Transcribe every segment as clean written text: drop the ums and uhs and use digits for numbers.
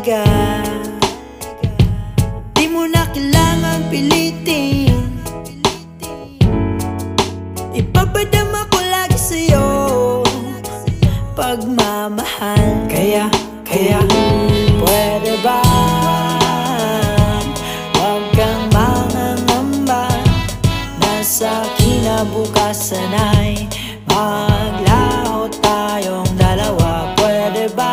talaga. Di mo na kailangan pilitin, ipapadama ko lagi sa'yo pagmamahal. Kaya pwede ba huwag kang mangangamba, nasa kinabukasan ay maglaho tayong dalawa. Pwede ba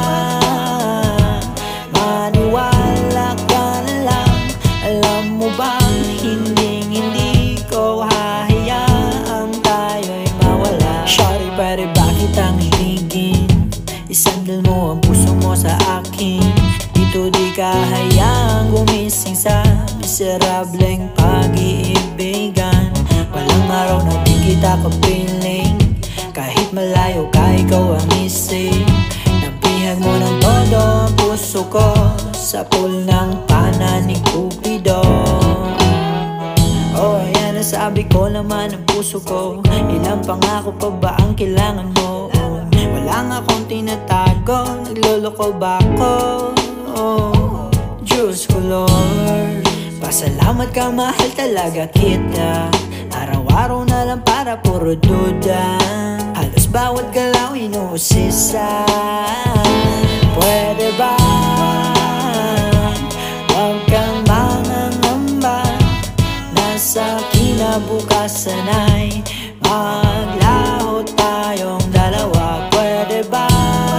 maniwala ka na lang? Alam mo bang hindi ko hahayaan tayo'y mawala. Shawty, pwede ba kitang higin? Isandal mo ang puso mo sa akin. Dito di ka hayaang gumising sa miserableng pag-iibigan. Walang araw na di kita kapiling, kahit malayo ka, ikaw ang isip. Nabihag mo ng todo ang puso ko sa pool ng pana ni Cupido. Oh, ayan, nasabi ko naman ang puso ko. Ilang pangako pa ba ang kailangan mo? Wala nga akong tinatago, nagloloko ba ako? Oh, Diyos ko Lord, pasalamat ka, mahal talaga kita. Araw-araw na lang para puro duda, halos bawat galaw inuusisa. Pwede ba huwag kang mangangamba, nasa kinabukasan ay maglaho tayong dalawa. Pwede ba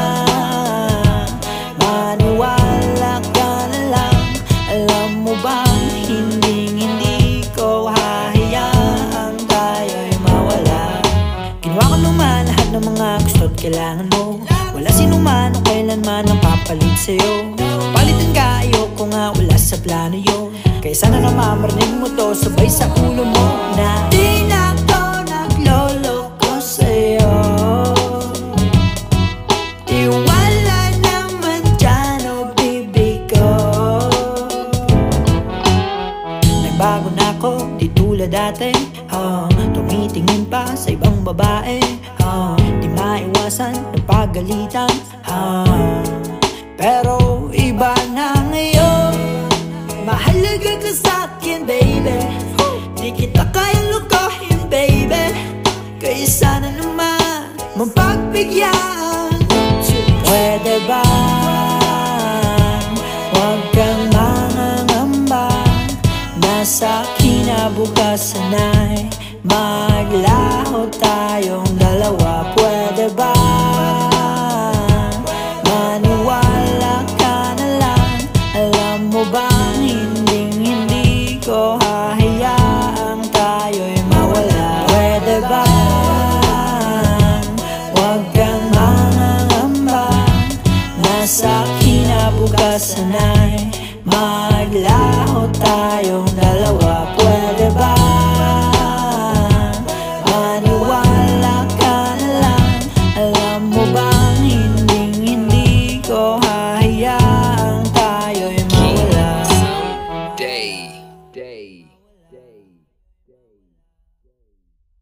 maniwala ka na lang? Alam mo bang hindi ko hahayaan tayo'y mawala. Ginawa ko naman lahat ng mga gusto't kailangan mo. Wala sino man o kailanman ang papalit sa'yo. Palitan ka, ayoko nga, wala sa plano yun. Kaya sana na mamarinig mo to sabay sa ulo mo na di na ako nagloloko sa'yo. Iwala naman dyan o bibig ko. Nagbago na ako, di tulad dati. Tumitingin pa sa ibang babae. Di maiwasan ng pagalitan. Pero iba na ngayon, mahalaga ka sa'kin, baby. Di kita kayang lukohin, baby. Kaya sana naman mapagbigyan. Pwede ba huwag kang mangangamba, nasa kinabukasan ay maglaho tayong dalawa. Pwede ba maniwala ka na lang? Alam mo bang hindi ko hahayaan tayo'y mawala. Pwede ba huwag kang mangangamba, nasa kinabukasan ay maglaho tayong dalawa. Pwede ba maniwala ka na lang? Alam mo bang hindi ko hahayaan tayo'y mawala. Day.